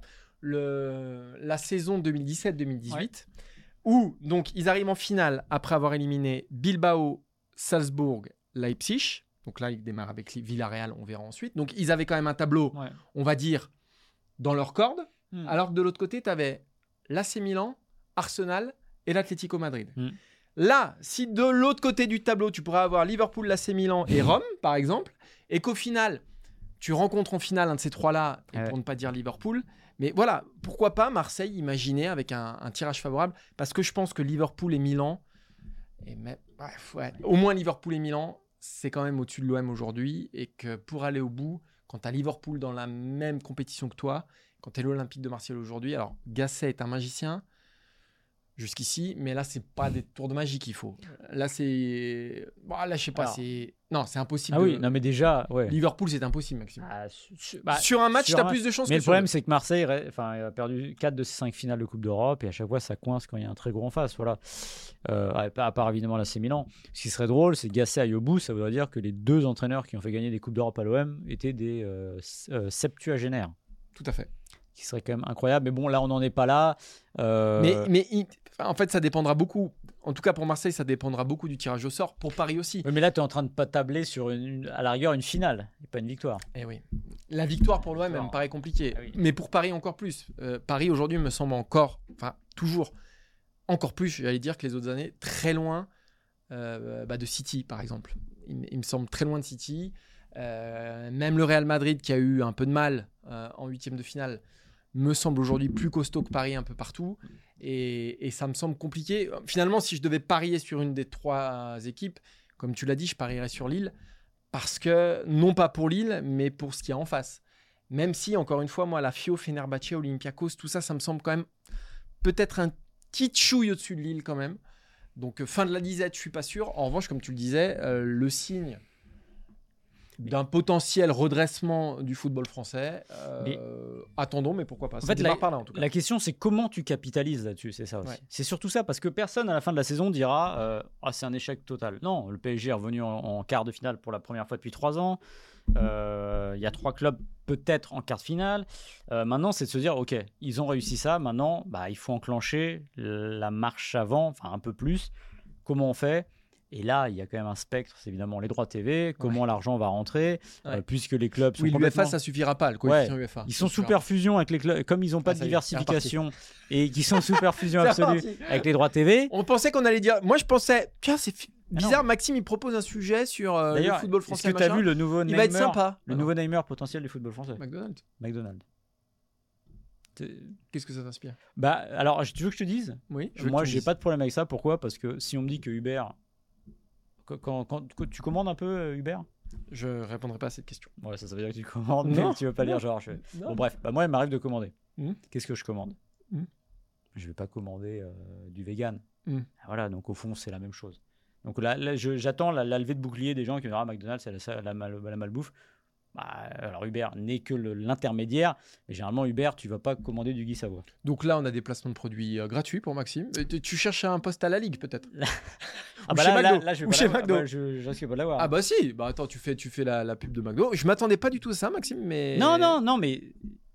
le, la saison deux mille dix-sept deux mille dix-huit ouais. où donc ils arrivent en finale après avoir éliminé Bilbao, Salzbourg, Leipzig. Donc là, ils démarrent avec Villarreal, on verra ensuite. Donc, ils avaient quand même un tableau, ouais. on va dire, dans leur corde. Mm. Alors que de l'autre côté, tu avais l'A C Milan, Arsenal et l'Atlético Madrid. Mm. Là, si de l'autre côté du tableau, tu pourrais avoir Liverpool, l'A C Milan et Rome, par exemple, et qu'au final, tu rencontres en finale un de ces trois-là, ouais. pour ne pas dire Liverpool. Mais voilà, pourquoi pas Marseille, imaginer avec un, un tirage favorable. Parce que je pense que Liverpool et Milan, et même, bref, ouais, au moins Liverpool et Milan, c'est quand même au-dessus de l'O M aujourd'hui et que pour aller au bout, quand tu as Liverpool dans la même compétition que toi, quand tu es l'Olympique de Marseille aujourd'hui, alors Gasset est un magicien jusqu'ici, mais là, c'est pas des tours de magie qu'il faut. Là, c'est... Bon, là, je sais pas, alors... c'est... Non, c'est impossible. Ah de... oui, non mais déjà, ouais. Liverpool, c'est impossible, Maxime. Ah, su... bah, sur un match, tu as plus de chances mais que le problème, c'est que Marseille enfin, a perdu quatre de ses cinq finales de Coupe d'Europe et à chaque fois, ça coince quand il y a un très gros en face. Voilà. Euh, à part évidemment l'A C Milan. Ce qui serait drôle, c'est que Gasset aille au bout. Ça voudrait dire que les deux entraîneurs qui ont fait gagner des Coupes d'Europe à l'O M étaient des euh, euh, septuagénaires. Tout à fait. Qui serait quand même incroyable. Mais bon, là, on n'en est pas là. Euh... Mais, mais il... en fait, ça dépendra beaucoup. En tout cas, pour Marseille, ça dépendra beaucoup du tirage au sort. Pour Paris aussi. Oui, mais là, tu es en train de pas tabler sur, une, à la rigueur, une finale et pas une victoire. Eh oui. La victoire pour l'O M, elle me paraît compliquée. Ah oui. Mais pour Paris, encore plus. Euh, Paris, aujourd'hui, me semble encore, enfin, toujours, encore plus, j'allais dire, que les autres années, très loin euh, bah, de City, par exemple. Il, il me semble très loin de City. Euh, même le Real Madrid, qui a eu un peu de mal euh, en huitième de finale, me semble aujourd'hui plus costaud que Paris un peu partout. Et, et ça me semble compliqué. Finalement, si je devais parier sur une des trois équipes, comme tu l'as dit, je parierais sur Lille. Parce que, non pas pour Lille, mais pour ce qu'il y a en face. Même si, encore une fois, moi, la Fio, Fenerbahçe, Olympiakos, tout ça, ça me semble quand même peut-être un petit chouille au-dessus de Lille quand même. Donc, fin de la disette, je ne suis pas sûr. En revanche, comme tu le disais, euh, le signe d'un potentiel redressement du football français. Euh, Mais- attendons, mais pourquoi pas. En Ça fait, démarre la, par là, en tout cas. la question, c'est comment tu capitalises là-dessus, c'est ça aussi. Ouais. C'est surtout ça, parce que personne à la fin de la saison dira euh, ah, c'est un échec total. Non, le P S G est revenu en, en quart de finale pour la première fois depuis trois ans. Euh, Il y a trois clubs peut-être en quart de finale. Euh, maintenant, c'est de se dire ok, ils ont réussi ça. Maintenant, bah, il faut enclencher la marche avant, enfin un peu plus. Comment on fait ? Et là, il y a quand même un spectre, c'est évidemment les droits T V, comment Ouais. l'argent va rentrer, Ouais. euh, puisque les clubs sont Oui, complètement... l'U E F A, ça suffira pas, le coefficient U E F A. Ils Ça sont suffira sous perfusion avec les clubs, comme ils n'ont pas Ah, de ça y est, diversification et qui sont sous perfusion C'est absolue reparti. avec les droits T V. On pensait qu'on allait dire. Moi, je pensais. Tiens, c'est fi- Ah bizarre. non. Maxime, il propose un sujet sur euh, le D'ailleurs, football est-ce français. que tu as machin. vu le nouveau Il va être Neymar, sympa. le Ah nouveau Neymar potentiel du football français non. McDonald's. McDonald's. T'es- Qu'est-ce que ça t'inspire? Bah, alors, tu veux que je te dise Oui. je veux Moi, que tu me j'ai dises. pas de problème avec ça. Pourquoi ? Parce que si on me dit que Uber. Quand, quand- quand- tu commandes un peu euh, Uber ? Je répondrai pas à cette question. Ouais, ça, ça veut dire que tu commandes, Non, mais tu veux pas non, lire genre. je- non. Bon, bref, bah, moi, il m'arrive de commander. Mhm. Qu'est-ce que je commande Mhm. Je vais pas commander euh, du vegan. Mhm. Voilà, donc au fond, c'est la même chose. Donc là, là, je- j'attends la, la levée de bouclier des gens qui me diront ah, McDonald's, c'est la, la, mal- la malbouffe. Bah, alors Uber n'est que le- l'intermédiaire, mais généralement Uber, tu vas pas commander du Guy Savoie. Donc là, on a des placements de produits euh, gratuits pour Maxime. Euh, tu- Tu cherches un poste à la Ligue, peut-être? Ah Ou bah chez là, là, McDo. là, je vais Ou pas chez l'avoir. McDo. Ah bah, je, je risque pas de l'avoir. Ah bah si. Bah attends, tu fais, tu fais la, la pub de McDo. Je m'attendais pas du tout à ça, Maxime, mais. Non, non, non, mais.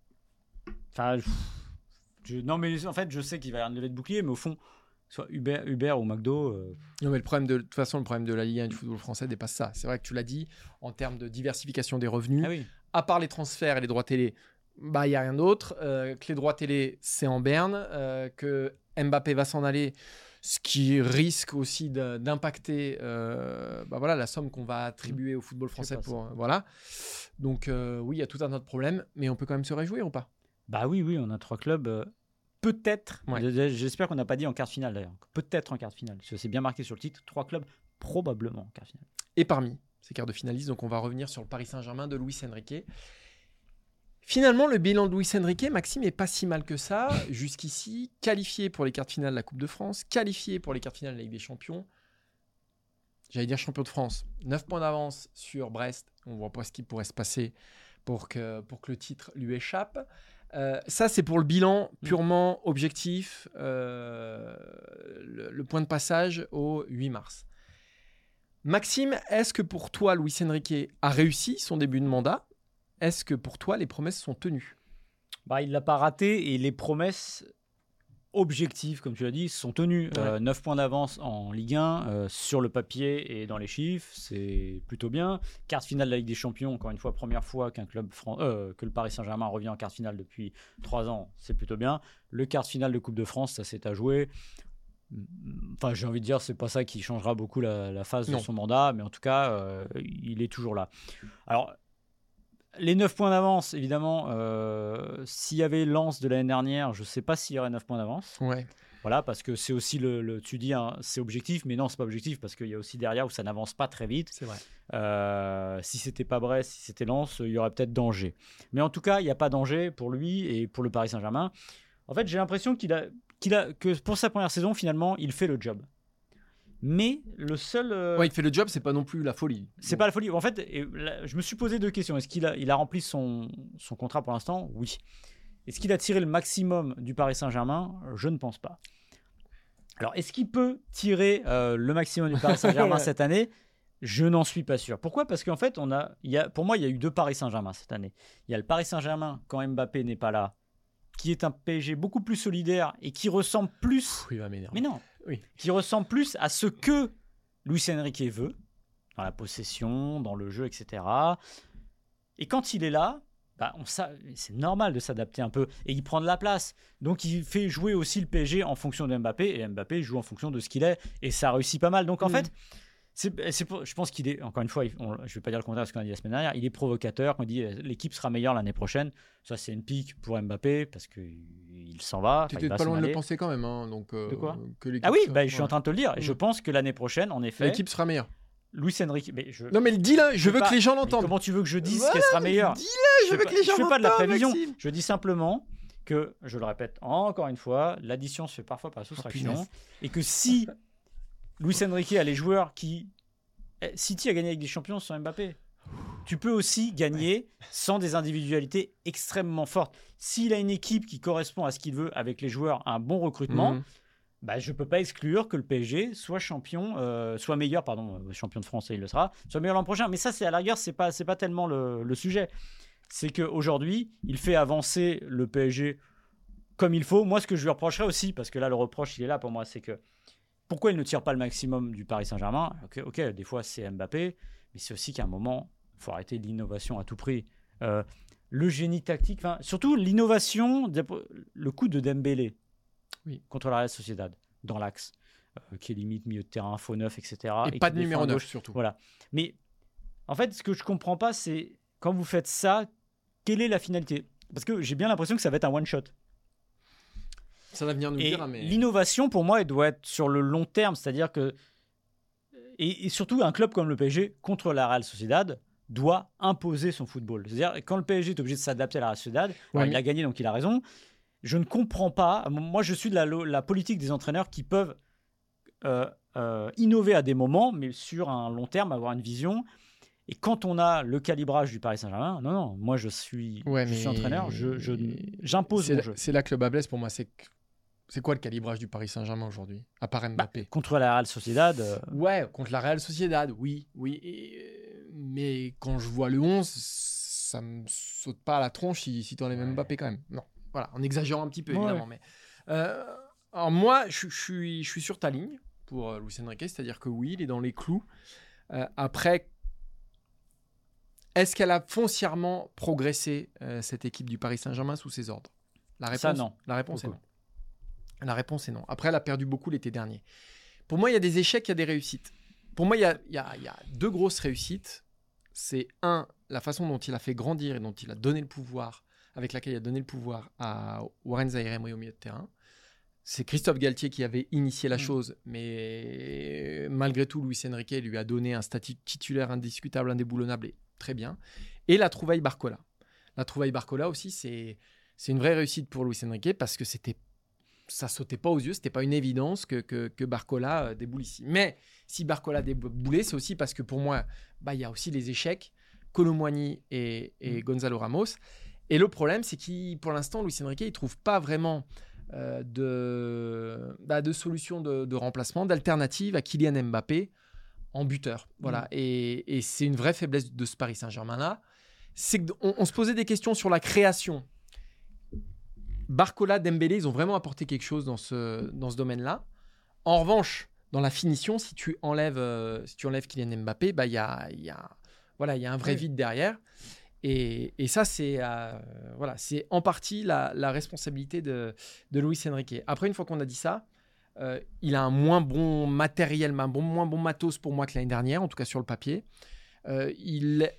Enfin, je- je- non, mais en fait, je sais qu'il va y avoir une levée de bouclier, mais au fond, soit Uber, Uber ou McDo. euh, Non, mais le problème de, de toute façon, le problème de la Ligue un et du football français dépasse ça. C'est vrai que tu l'as dit, en termes de diversification des revenus, Ah oui. à part les transferts et les droits télé, bah il y a rien d'autre. Euh, que les droits télé, c'est en berne, euh, que Mbappé va s'en aller, ce qui risque aussi de- d'impacter, euh, bah voilà, la somme qu'on va attribuer au football français pas pour, euh, voilà. Donc euh, oui, il y a tout un autre problème, mais on peut quand même se réjouir ou pas? Bah oui, oui, on a trois clubs. euh, Peut-être, Ouais. j- j'espère qu'on n'a pas dit en quart de finale d'ailleurs. Peut-être en quart de finale. Parce que c'est bien marqué sur le titre. Trois clubs, probablement en quart de finale. Et parmi ces quarts de finalistes, donc on va revenir sur le Paris Saint-Germain de Luis Enrique. Finalement, le bilan de Luis Enrique, Maxime, est pas si mal que ça. Jusqu'ici, qualifié pour les quarts de finale de la Coupe de France, qualifié pour les quarts de finale de la Ligue des Champions. J'allais dire champion de France. neuf points d'avance sur Brest. On voit pas ce qui pourrait se passer pour que, pour que le titre lui échappe. Euh, ça, c'est pour le bilan purement objectif, euh, le, le point de passage au huit mars. Maxime, est-ce que pour toi, Luis Enrique a réussi son début de mandat? Est-ce que pour toi, les promesses sont tenues? Bah, il l'a pas raté et les promesses objectives, comme tu l'as dit, sont tenues. Ouais. Euh, neuf points d'avance en Ligue un, euh, sur le papier et dans les chiffres, c'est plutôt bien. Quart de finale de la Ligue des Champions, encore une fois, première fois qu'un club fran- euh, que le Paris Saint-Germain revient en quart de finale depuis trois ans, c'est plutôt bien. Le quart de finale de Coupe de France, ça s'est à jouer. Enfin, j'ai envie de dire, c'est pas ça qui changera beaucoup la, la phase Non. de son mandat, mais en tout cas, euh, il est toujours là. Alors, les neuf points d'avance, évidemment, euh, s'il y avait Lens de l'année dernière, je ne sais pas s'il y aurait neuf points d'avance. Ouais. Voilà, parce que c'est aussi le, le- tu dis, hein, c'est objectif, mais non, c'est pas objectif, parce qu'il y a aussi derrière où ça n'avance pas très vite. C'est vrai. Euh, si c'était pas Brest, si c'était Lens, il y aurait peut-être danger. Mais en tout cas, il n'y a pas danger pour lui et pour le Paris Saint-Germain. En fait, j'ai l'impression qu'il a, qu'il a, que pour sa première saison, finalement, il fait le job. Mais le seul. euh, Ouais, il fait le job, c'est pas non plus la folie. c'est Bon. pas la folie. En fait, et là, je me suis posé deux questions. Est-ce qu'il a, il a rempli son, son contrat pour l'instant ? Oui. Est-ce qu'il a tiré le maximum du Paris Saint-Germain ? Je ne pense pas. Alors, est-ce qu'il peut tirer euh, le maximum du Paris Saint-Germain Ouais. cette année ? Je n'en suis pas sûr. Pourquoi ? Parce qu'en fait, on a, il y a, pour moi, il y a eu deux Paris Saint-Germain cette année. Il y a le Paris Saint-Germain quand Mbappé n'est pas là, qui est un P S G beaucoup plus solidaire et qui ressemble plus. Pff, il va m'énerver. Mais non, Oui. qui ressemble plus à ce que Luis Enrique veut, dans la possession, dans le jeu, et cetera. Et quand il est là, bah on sa- c'est normal de s'adapter un peu. Et il prend de la place. Donc il fait jouer aussi le P S G en fonction de Mbappé. Et Mbappé joue en fonction de ce qu'il est. Et ça réussit pas mal. Donc en Mhm. fait, c'est, c'est pour- je pense qu'il est, encore une fois, il- on- je ne vais pas dire le contraire de ce qu'on a dit la semaine dernière, il est provocateur. Quand il dit euh, l'équipe sera meilleure l'année prochaine, ça c'est une pique pour Mbappé parce qu'il s'en va. Tu enfin, il étais va pas s'en loin de le aller. penser quand même. Hein, donc, euh, De quoi que l'équipe Ah oui, sera- bah, je suis en ouais. train de te le dire. Et je Mhm. pense que l'année prochaine, en effet, L'équipe sera meilleure. Luis Enrique. Mais je, Non, mais le dis là, je Je veux veux que pas- les gens mais l'entendent. comment tu veux que je dise Voilà, qu'elle sera meilleure Dis-le, je fais veux pas- que les gens je fais pas de la l'entendent, prévision. Maxime. Je dis simplement que, je le répète encore une fois, l'addition se fait parfois par la soustraction. punaise. et que si Luis Enrique a les joueurs qui. Eh, City a gagné avec des champions sans Mbappé. tu peux aussi gagner ouais. sans des individualités extrêmement fortes. S'il a une équipe qui correspond à ce qu'il veut avec les joueurs, un bon recrutement, mmh. bah, je ne peux pas exclure que le P S G soit champion, euh, soit meilleur, pardon, champion de France, et il le sera, soit meilleur l'an prochain. Mais ça, c'est à la rigueur, ce n'est pas, c'est pas tellement le, le sujet. C'est qu'aujourd'hui, il fait avancer le P S G comme il faut. Moi, ce que je lui reprocherais aussi, parce que là, le reproche, il est là pour moi, c'est que pourquoi il ne tire pas le maximum du Paris Saint-Germain ? Ok, ok, des fois, c'est Mbappé, mais c'est aussi qu'à un moment, il faut arrêter l'innovation à tout prix. Euh, le génie tactique, surtout l'innovation, le coup de Dembélé oui. contre la Real Sociedad, dans l'axe, euh, qui est limite milieu de terrain, faux neuf, et cetera. Et, et pas de numéro neuf, surtout. Voilà. Mais en fait, ce que je ne comprends pas, c'est quand vous faites ça, quelle est la finalité ? Parce que j'ai bien l'impression que ça va être un one-shot. Ça va venir nous et dire. Mais... L'innovation, pour moi, elle doit être sur le long terme. C'est-à-dire que... Et, et surtout, un club comme le P S G, contre la Real Sociedad, doit imposer son football. C'est-à-dire, quand le P S G est obligé de s'adapter à la Real Sociedad, ouais, mais... il a gagné, donc il a raison. Je ne comprends pas. Moi, je suis de la, la politique des entraîneurs qui peuvent euh, euh, innover à des moments, mais sur un long terme, avoir une vision. Et quand on a le calibrage du Paris Saint-Germain, non, non, moi je suis, ouais, je mais... suis entraîneur, je, je, j'impose c'est mon la, jeu. C'est là que le bas blesse pour moi. C'est, c'est quoi le calibrage du Paris Saint-Germain aujourd'hui, à part Mbappé ? Bah, contre la Real Sociedad. Euh... Ouais, contre la Real Sociedad, oui. oui. Et, mais quand je vois le onze, ça me saute pas à la tronche si, si tu enlèves ouais. Mbappé quand même. Non, voilà, en exagérant un petit peu, ouais. évidemment. Mais, euh, alors moi, je, je, suis, je suis sur ta ligne pour euh, Luis Enrique, c'est-à-dire que oui, il est dans les clous. Euh, après... Est-ce qu'elle a foncièrement progressé, euh, cette équipe du Paris Saint-Germain, sous ses ordres ? La réponse, Ça, non. La réponse est non. La réponse est non. Après, elle a perdu beaucoup l'été dernier. Pour moi, il y a des échecs, il y a des réussites. Pour moi, il y a, il y a, il y a deux grosses réussites. C'est un, la façon dont il a fait grandir et dont il a donné le pouvoir, avec laquelle il a donné le pouvoir à Warren Zaïre-Emery au milieu de terrain. C'est Christophe Galtier qui avait initié la mmh. chose, mais malgré tout, Luis Enrique lui a donné un statut titulaire indiscutable, indéboulonnable et très bien. Et la trouvaille Barcola. La trouvaille Barcola aussi, c'est, c'est une vraie réussite pour Luis Enrique parce que c'était, ça sautait pas aux yeux, c'était pas une évidence que, que, que Barcola euh, déboule ici. Mais si Barcola déboulait, c'est aussi parce que pour moi, bah, y a aussi les échecs, Kolo Muani et, et mmh. Gonzalo Ramos. Et le problème, c'est qu'il, pour l'instant, Luis Enrique, il trouve pas vraiment euh, de, bah, de solution de, de remplacement, d'alternative à Kylian Mbappé en buteur. Voilà. Mmh. Et, et c'est une vraie faiblesse de ce Paris Saint-Germain-là. C'est qu'on on se posait des questions sur la création. Barcola, Dembélé, ils ont vraiment apporté quelque chose dans ce, dans ce domaine-là. En revanche, dans la finition, si tu enlèves, euh, si tu enlèves Kylian Mbappé, bah, y a, y a, voilà, y a un vrai oui. vide derrière. Et, et ça, c'est, euh, voilà, c'est en partie la, la responsabilité de, de Luis Enrique. Après, une fois qu'on a dit ça, Euh, il a un moins bon matériel, un bon, moins bon matos pour moi que l'année dernière, en tout cas sur le papier. Euh, il,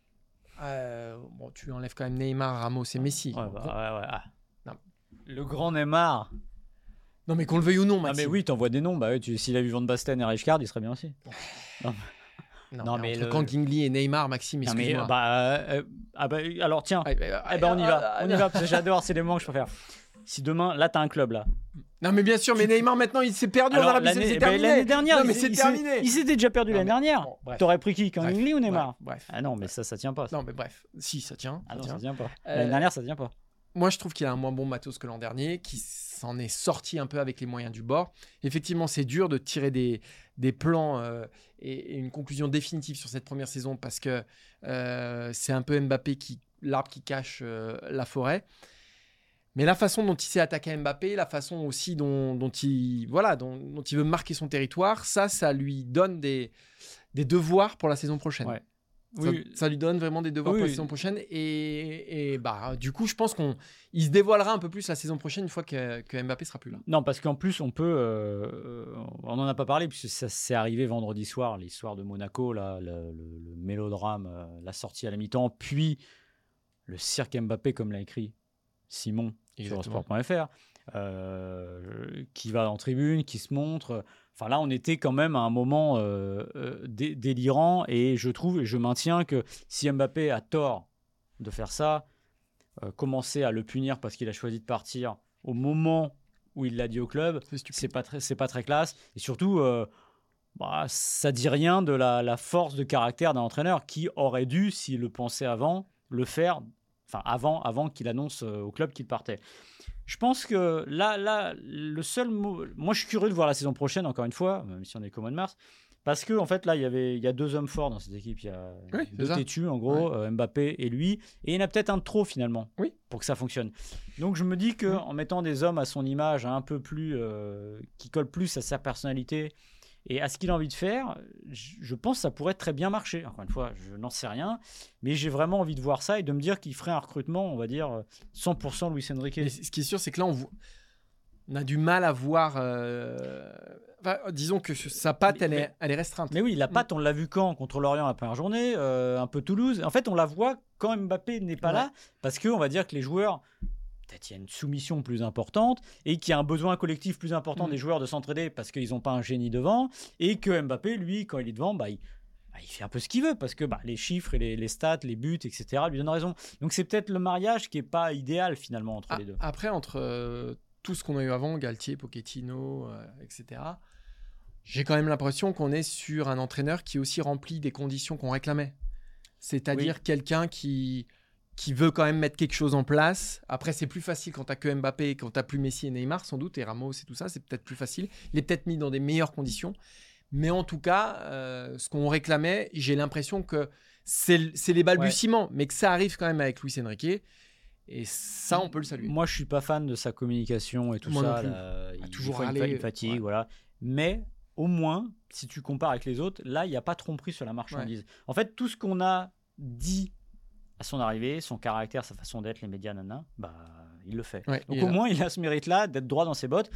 euh, bon, tu enlèves quand même Neymar, Ramos et Messi. Ouais, donc, bah, ouais, ouais. Ah. Le grand Neymar. Non, mais qu'on le veuille ou non, Maxime. Ah, mais oui, t'envoies des noms. Bah, ouais, tu, s'il a vu Van Basten et Rijkaard, il serait bien aussi. non. Non, non, mais, mais entre le... Kangin Lee et Neymar, Maxime, excuse-moi. Mais, bah, euh, ah bah, alors tiens, ah, bah, ah, eh ben, on y va, on y va, parce que j'adore, c'est les moments que je préfère. Si demain, là, t'as un club, là. Non, mais bien sûr, mais Neymar, maintenant, il s'est perdu alors, en Arabie Saoudite, c'est terminé. L'année dernière, non, mais il, c'est il, terminé. Il s'était déjà perdu non, l'année mais, dernière. Bon, t'aurais pris qui, Kangin Lee ou Neymar ? Bref, bref. Ah non, mais ça, ça tient pas. Ça. Non, mais bref, si, ça tient. Ah ça non, tient. ça tient pas. Euh, l'année dernière, ça tient pas. Moi, je trouve qu'il a un moins bon matos que l'an dernier, qui s'en est sorti un peu avec les moyens du bord. Effectivement, c'est dur de tirer des, des plans euh, et, et une conclusion définitive sur cette première saison parce que euh, c'est un peu Mbappé qui, l'arbre qui cache euh, la forêt. Mais la façon dont il s'est attaqué à Mbappé, la façon aussi dont, dont, il, voilà, dont, dont il veut marquer son territoire, ça, ça lui donne des, des devoirs pour la saison prochaine. Ouais. Ça, oui. ça lui donne vraiment des devoirs oui, pour la saison prochaine. Et, et bah, du coup, je pense qu'il se dévoilera un peu plus la saison prochaine une fois que, que Mbappé sera plus là. Non, parce qu'en plus, on peut... Euh, on n'en a pas parlé, puisque ça s'est arrivé vendredi soir, l'histoire de Monaco, là, le, le, le mélodrame, euh, la sortie à la mi-temps, puis le cirque Mbappé, comme l'a écrit Simon sur sport point f r, euh, qui va en tribune, qui se montre... Enfin là, on était quand même à un moment euh, euh, dé- délirant et je trouve et je maintiens que si Mbappé a tort de faire ça, euh, commencer à le punir parce qu'il a choisi de partir au moment où il l'a dit au club, c'est, c'est pas très, c'est pas très classe. Et surtout, euh, bah, ça dit rien de la, la force de caractère d'un entraîneur qui aurait dû, s'il le pensait avant, le faire, enfin avant, avant qu'il annonce euh, au club qu'il partait. Je pense que là, là, le seul mot... Moi, je suis curieux de voir la saison prochaine, encore une fois, même si on est qu'au mois de mars, parce qu'en en fait, là, il y avait, il y a deux hommes forts dans cette équipe. Il y a Oui, deux têtus, en gros, ouais. euh, Mbappé et lui. Et il y en a peut-être un de trop, finalement, oui. pour que ça fonctionne. Donc, je me dis qu'en oui. mettant des hommes à son image, un peu plus... Euh, qui collent plus à sa personnalité et à ce qu'il a envie de faire, je pense que ça pourrait très bien marcher. Encore une fois, je n'en sais rien, mais j'ai vraiment envie de voir ça et de me dire qu'il ferait un recrutement, on va dire, cent pour cent Luis Enrique. Mais ce qui est sûr, c'est que là, on, vo... on a du mal à voir... Euh... Enfin, disons que sa patte, elle, est, elle est restreinte. Mais oui, la patte, on l'a vu quand? Contre Lorient la première journée, euh, un peu Toulouse. En fait, on la voit quand Mbappé n'est pas ouais. là, parce qu'on va dire que les joueurs... Peut-être il y a une soumission plus importante et qu'il y a un besoin collectif plus important mmh. des joueurs de s'entraider parce qu'ils n'ont pas un génie devant et que Mbappé, lui, quand il est devant, bah, il, bah, il fait un peu ce qu'il veut parce que bah, les chiffres et les, les stats, les buts, et cetera lui donnent raison. Donc c'est peut-être le mariage qui n'est pas idéal finalement entre ah, les deux. Après, entre euh, tout ce qu'on a eu avant, Galtier, Pochettino, euh, et cetera, j'ai quand même l'impression qu'on est sur un entraîneur qui aussi remplit des conditions qu'on réclamait. C'est-à-dire oui. quelqu'un qui... qui veut quand même mettre quelque chose en place. Après, c'est plus facile quand tu n'as que Mbappé, quand tu n'as plus Messi et Neymar, sans doute, et Ramos et tout ça, c'est peut-être plus facile. Il est peut-être mis dans des meilleures conditions. Mais en tout cas, euh, ce qu'on réclamait, j'ai l'impression que c'est, c'est les balbutiements, ouais. mais que ça arrive quand même avec Luis Enrique. Et ça, on peut le saluer. Moi, je ne suis pas fan de sa communication et tout Moi ça. Non plus. Là, il, toujours il, aller, il fatigue, ouais. voilà. Mais au moins, si tu compares avec les autres, là, il n'y a pas de tromperie sur la marchandise. Ouais. En fait, tout ce qu'on a dit à son arrivée, son caractère, sa façon d'être, les médias, nana, bah, il le fait. Ouais, Donc au là. moins, il a ce mérite-là d'être droit dans ses bottes.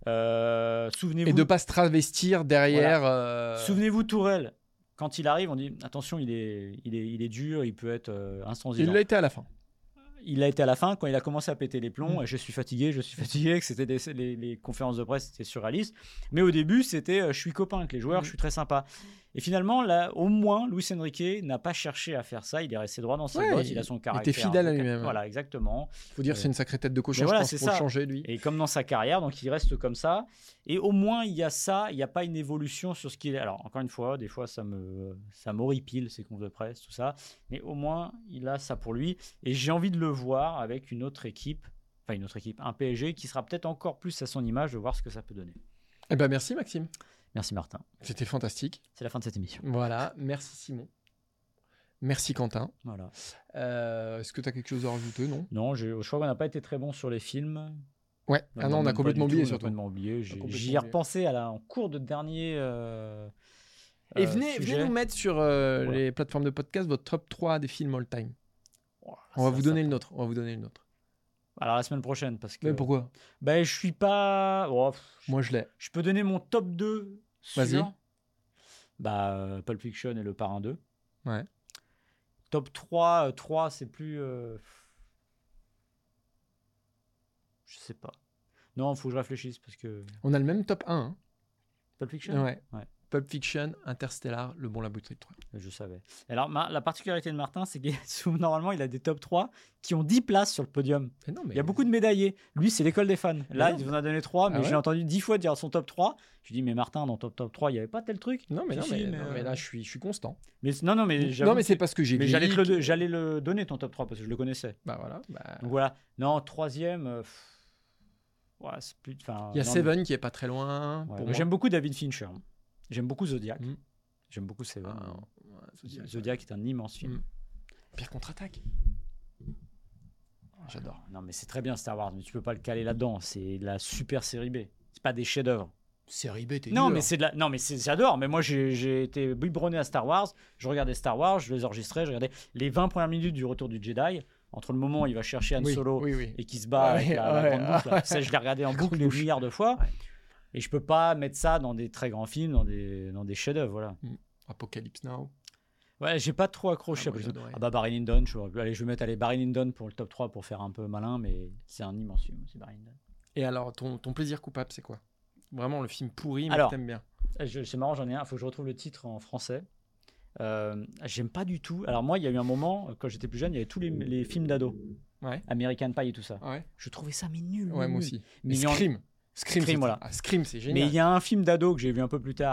Euh, souvenez-vous... Et de ne pas se travestir derrière... Voilà. Euh... Souvenez-vous, Tourelle, quand il arrive, on dit, attention, il est, il est, il est dur, il peut être euh, intransigeant. Il l'a été à la fin. Il a été à la fin quand il a commencé à péter les plombs. Mmh. Et je suis fatigué, je suis fatigué. Que c'était des, les, les conférences de presse, c'était surréaliste. Mais au début, c'était euh, je suis copain avec les joueurs, mmh. je suis très sympa. Et finalement, là, au moins, Luis Enrique n'a pas cherché à faire ça. Il est resté droit dans ses ouais, bottes. Il a son caractère. Il était fidèle à lui-même. Voilà, exactement. Il faut dire, euh, c'est une sacrée tête de cochon, je voilà, pense, pour ça. le changer, lui. Et comme dans sa carrière, donc il reste comme ça. Et au moins, il y a ça. Il n'y a pas une évolution sur ce qu'il est. Alors, encore une fois, des fois, ça me, ça m'horripile, ces confs de presse, tout ça. Mais au moins, il a ça pour lui. Et j'ai envie de le voir avec une autre équipe, enfin une autre équipe, un P S G qui sera peut-être encore plus à son image, de voir ce que ça peut donner. Eh ben, merci, Maxime. Merci Martin. C'était fantastique. C'est la fin de cette émission. Voilà, merci Simon. Merci Quentin. Voilà. Euh, est-ce que tu as quelque chose à rajouter, non? Non, je, je crois qu'on n'a pas été très bon sur les films. Ouais, ah non, on a complètement oublié tout, surtout. On a complètement oublié. J'ai, j'y ai repensé à la, en cours de dernier euh, Et euh, venez, venez nous mettre sur euh, voilà. les plateformes de podcast votre top trois des films all time. Oh, on, va ça, vous donner ça... le nôtre. on va vous donner le nôtre. Alors la semaine prochaine parce que. Mais pourquoi? Ben je suis pas. Oh, Moi je l'ai. Je peux donner mon top deux. Sur... Vas-y. Bah euh, Pulp Fiction et Le Parrain deux. Ouais. Top trois, euh, trois c'est plus. Euh... Je sais pas. Non, faut que je réfléchisse parce que. On a le même top un. Hein. Pulp Fiction. Ouais. ouais. Pulp Fiction, Interstellar, Le Bon, la Brute et le Truand. Je savais. Alors, ma, la particularité de Martin, c'est que normalement, il a des top trois qui ont dix places sur le podium. Mais non, mais... Il y a beaucoup de médaillés. Lui, c'est l'école des fans. Là, non, il en a donné trois, mais ah ouais j'ai entendu dix fois dire son top trois. Je dis, mais Martin, dans top top trois, il n'y avait pas tel truc. Non, mais, non, mais, mais, non, mais là, je suis, je suis constant. Mais, non, non, mais, non, mais c'est parce que j'ai mais j'allais, le, j'allais le donner, ton top trois, parce que je le connaissais. Bah voilà. Bah... Donc voilà. Non, troisième. Euh, ouais, c'est plus, il y a non, Seven mais... qui est pas très loin. Ouais, pour j'aime beaucoup David Fincher. J'aime beaucoup Zodiac. Mm. J'aime beaucoup Seven. Ah, ouais, Zodiac, Zodiac est un immense film. Mm. Pire contre-attaque. J'adore. Non, mais c'est très bien Star Wars, mais tu peux pas le caler là-dedans. C'est la super série B. C'est pas des chefs-d'œuvre. Série B, t'es non, dur. mais c'est de la... non, mais c'est... j'adore. Mais moi, j'ai, j'ai été biberonné à Star Wars. Je regardais Star Wars, je les enregistrais, je regardais les vingt premières minutes du Retour du Jedi. Entre le moment où il va chercher Han oui, Solo oui, oui. et qui se bat ouais, avec la, ouais, la grande boucle. ouais. Ça, je l'ai regardé en boucle des milliards de fois. Ouais. Et je peux pas mettre ça dans des très grands films, dans des, dans des chefs-d'œuvre, voilà. Mm. Apocalypse Now. Ouais, j'ai pas trop accroché. Ah, moi, ah bah Barry Lyndon, je vais, allez, je vais mettre allez, Barry Lyndon pour le top trois pour faire un peu malin, mais c'est un immense film aussi, Barry Lyndon. Et alors, ton, ton plaisir coupable, c'est quoi? Vraiment le film pourri, mais alors, que t'aimes bien. Je, c'est marrant, j'en ai un, il faut que je retrouve le titre en français. Euh, j'aime pas du tout. Alors moi, il y a eu un moment, quand j'étais plus jeune, il y avait tous les, les films d'ados. Ouais. American Pie et tout ça. Ouais. Je trouvais ça mais nul. Ouais, nul. moi aussi. Mais Scream. En... Scream, Scream, voilà. Ah, Scream, c'est génial. Mais il y a un film d'ado que j'ai vu un peu plus tard,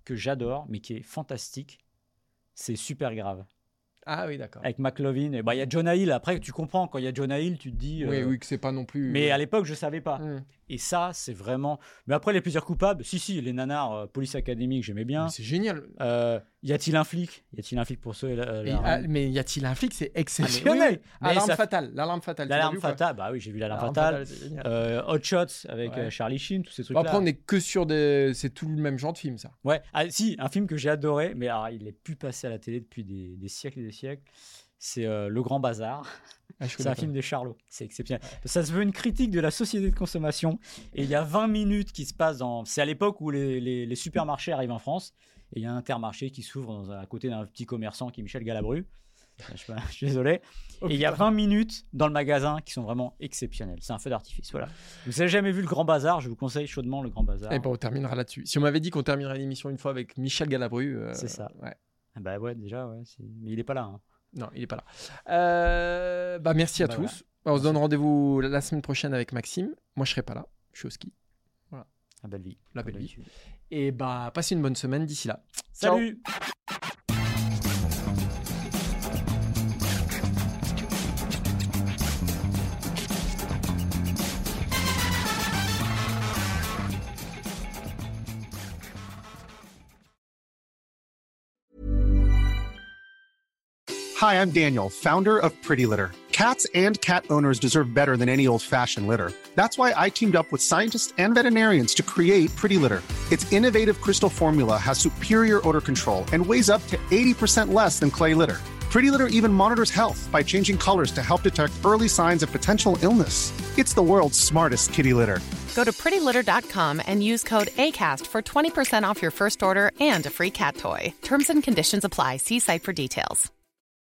que j'adore, mais qui est fantastique, c'est Super Grave. Ah oui, d'accord. Avec McLovin. Et bah, il y a Jonah Hill. Après, tu comprends, quand il y a Jonah Hill, tu te dis. Oui, euh, oui, que c'est pas non plus. Mais à l'époque, je savais pas. Mmh. Et ça, c'est vraiment. Mais après, les plaisirs coupables, si, si, les nanars, euh, Police Academy, que j'aimais bien. Mais c'est génial. Euh, y a-t-il un flic Y a-t-il un flic pour sauver la, la Mais, reine ah, mais y a-t-il un flic? C'est Ah, mais exceptionnel. oui, oui. Mais Alarme ça- fatale. L'alarme fatale. tu l'as L'alarme vu, quoi fatale, bah oui, j'ai vu l'alarme L'alarme fatale. fatale, c'est génial. Euh, Hot Shots avec Ouais. euh, Charlie Sheen, tous ces Bon, trucs-là. après, on est que sur des. C'est tout le même genre de film, ça. Ouais, ah, si, un film que j'ai adoré, mais alors, il est plus passé à la télé depuis des, des siècles et des siècles. C'est euh, Le Grand Bazar. Ah, je C'est connais un pas. film des Charlots. C'est exceptionnel. Ça se veut une critique de la société de consommation. Et il y a vingt minutes qui se passent dans. C'est à l'époque où les, les- les supermarchés arrivent en France. Et il y a un Intermarché qui s'ouvre dans un- à côté d'un petit commerçant qui est Michel Galabru. Je, sais pas, je suis désolé. Oh, et il y a putain. vingt minutes dans le magasin qui sont vraiment exceptionnelles. C'est un feu d'artifice. Voilà. Vous n'avez jamais vu Le Grand Bazar? Je vous conseille chaudement Le Grand Bazar. Et ben, on terminera là-dessus. Si on m'avait dit qu'on terminerait l'émission une fois avec Michel Galabru. euh, C'est ça. Ouais. Ah bah ouais, déjà, ouais. c'est- Mais il est pas là. hein. Non, il est pas là. Euh, Bah, merci à Bah, tous. On se donne rendez-vous la semaine prochaine avec Maxime. Moi, je serai pas là. Je suis au ski. La belle vie. La Comme belle vie. d'habitude. Et bah, passez une bonne semaine d'ici là. Ciao. Salut. Hi, I'm Daniel, founder of Pretty Litter. Cats and cat owners deserve better than any old-fashioned litter. That's why I teamed up with scientists and veterinarians to create Pretty Litter. Its innovative crystal formula has superior odor control and weighs up to eighty percent less than clay litter. Pretty Litter even monitors health by changing colors to help detect early signs of potential illness. It's the world's smartest kitty litter. Go to pretty litter dot com and use code ACAST for twenty percent off your first order and a free cat toy. Terms and conditions apply. See site for details.